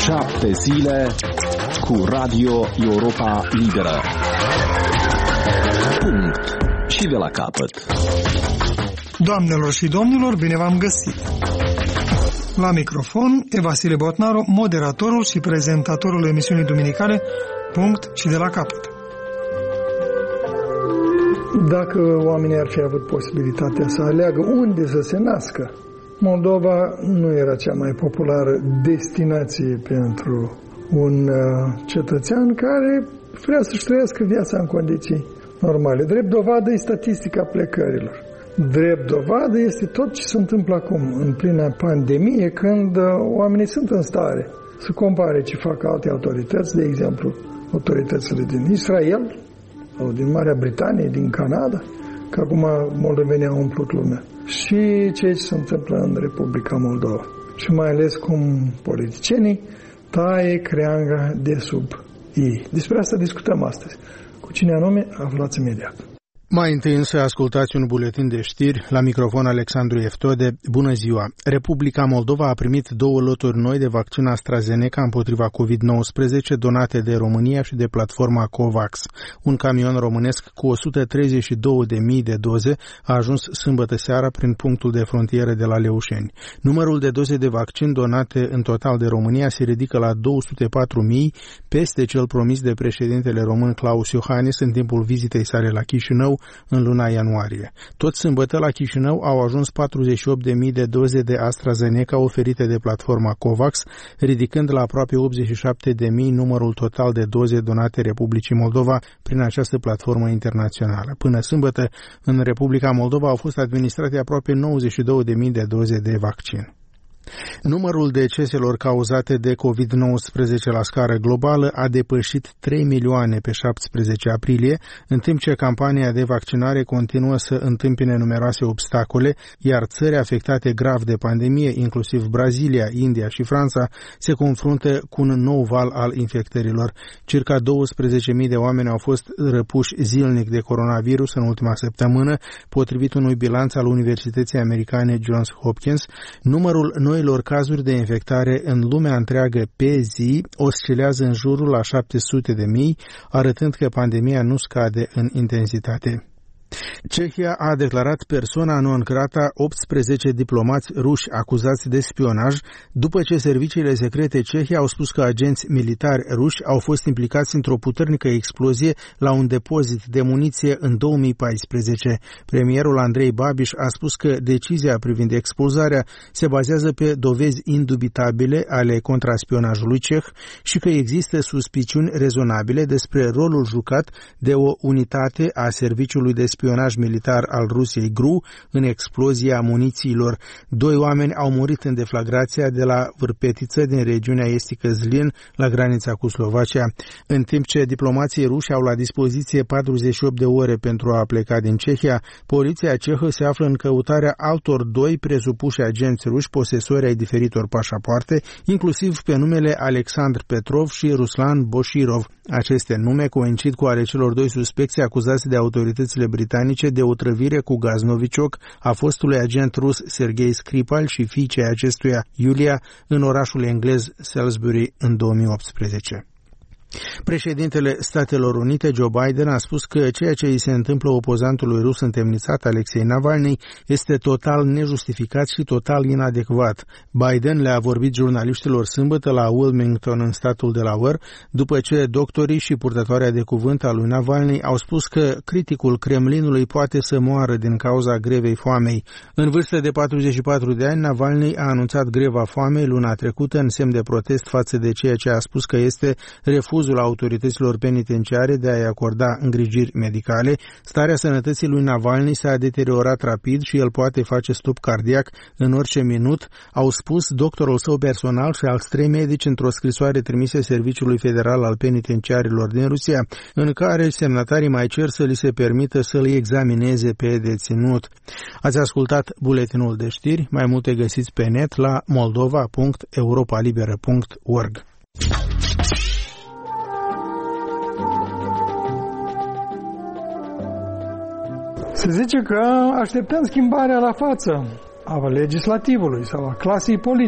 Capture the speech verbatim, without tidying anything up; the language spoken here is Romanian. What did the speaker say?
Șapte zile cu Radio Europa Liberă. Punct. Și de la capăt. Doamnelor și domnilor, bine v-am găsit! La microfon e Vasile Botnaru, moderatorul și prezentatorul emisiunii duminicale Punct și de la capăt. Dacă oamenii ar fi avut posibilitatea să aleagă unde să se nască, Moldova nu era cea mai populară destinație pentru un cetățean care vrea să-și trăiască viața în condiții normale. Drept dovadă e statistica plecărilor. Drept dovadă este tot ce se întâmplă acum, în plină pandemie, când oamenii sunt în stare să compare ce fac alte autorități, de exemplu, autoritățile din Israel, sau din Marea Britanie, din Canada, că acum moldovenii au umplut lumea, și ceea ce se întâmplă în Republica Moldova. Și mai ales cum politicienii taie creanga de sub ei. Despre asta discutăm astăzi. Cu cine anume, aflați imediat. Mai întâi însă ascultați un buletin de știri, la microfon Alexandru Eftode. Bună ziua! Republica Moldova a primit două loturi noi de vaccin AstraZeneca împotriva covid nouăsprezece donate de România și de platforma COVAX. Un camion românesc cu o sută treizeci și două de mii de doze a ajuns sâmbătă seara prin punctul de frontieră de la Leușeni. Numărul de doze de vaccin donate în total de România se ridică la două sute patru mii, peste cel promis de președintele român Klaus Iohannis în timpul vizitei sale la Chișinău în luna ianuarie. Tot sâmbătă la Chișinău au ajuns patruzeci și opt de mii de doze de AstraZeneca oferite de platforma COVAX, ridicând la aproape optzeci și șapte de mii numărul total de doze donate Republicii Moldova prin această platformă internațională. Până sâmbătă, în Republica Moldova au fost administrate aproape nouăzeci și două de mii de doze de vaccin. Numărul deceselor cauzate de covid nouăsprezece la scară globală a depășit trei milioane pe șaptesprezece aprilie, în timp ce campania de vaccinare continuă să întâmpine numeroase obstacole, iar țări afectate grav de pandemie, inclusiv Brazilia, India și Franța, se confruntă cu un nou val al infectărilor. Circa douăsprezece mii de oameni au fost răpuși zilnic de coronavirus în ultima săptămână, potrivit unui bilanț al Universității Americane Johns Hopkins. Numărul noilor cazuri de infectare în lumea întreagă pe zi oscilează în jurul la șapte sute de mii, arătând că pandemia nu scade în intensitate. Cehia a declarat persona non grata optsprezece diplomați ruși acuzați de spionaj după ce serviciile secrete cehe au spus că agenți militari ruși au fost implicați într-o puternică explozie la un depozit de muniție în două mii paisprezece. Premierul Andrei Babiš a spus că decizia privind expulzarea se bazează pe dovezi indubitabile ale contraspionajului ceh și că există suspiciuni rezonabile despre rolul jucat de o unitate a serviciului de spionaj militar al Rusiei G R U în explozia munițiilor. Doi oameni au murit în deflagrația de la Vârpetiță din regiunea estică Zlin, la granița cu Slovacia, în timp ce diplomații ruși au la dispoziție patruzeci și opt de ore pentru a pleca din Cehia. Poliția cehă se află în căutarea altor doi presupuși agenți ruși posesori ai diferitor pașapoarte, inclusiv pe numele Alexandr Petrov și Ruslan Boșirov. Aceste nume coincid cu ale celor doi suspecți acuzați de autoritățile britanice de otrăvire cu gaz novicioc a fostului agent rus Sergei Skripal și fiicei acestuia, Iulia, în orașul englez Salisbury în două mii optsprezece. Președintele Statelor Unite, Joe Biden, a spus că ceea ce îi se întâmplă opozantului rus întemnițat Alexei Navalny este total nejustificat și total inadecvat. Biden le-a vorbit jurnaliștilor sâmbătă la Wilmington, în statul Delaware, după ce doctorii și purtătoarea de cuvânt a lui Navalny au spus că criticul Kremlinului poate să moară din cauza grevei foamei. În vârstă de patruzeci și patru de ani, Navalny a anunțat greva foamei luna trecută în semn de protest față de ceea ce a spus că este refuzul autorităților penitenciare de a-i acorda îngrijiri medicale. Starea sănătății lui Navalny s-a deteriorat rapid și el poate face stop cardiac în orice minut, au spus doctorul său personal și alți trei medici într-o scrisoare trimisă Serviciului Federal al Penitenciarilor din Rusia, în care semnatarii mai cer să li se permită să-l examineze pe deținut. Ați ascultat buletinul de știri, mai multe găsiți pe net la moldova punct europa liberă punct org. Se zice că așteptăm schimbarea la față a legislativului sau a clasei politice.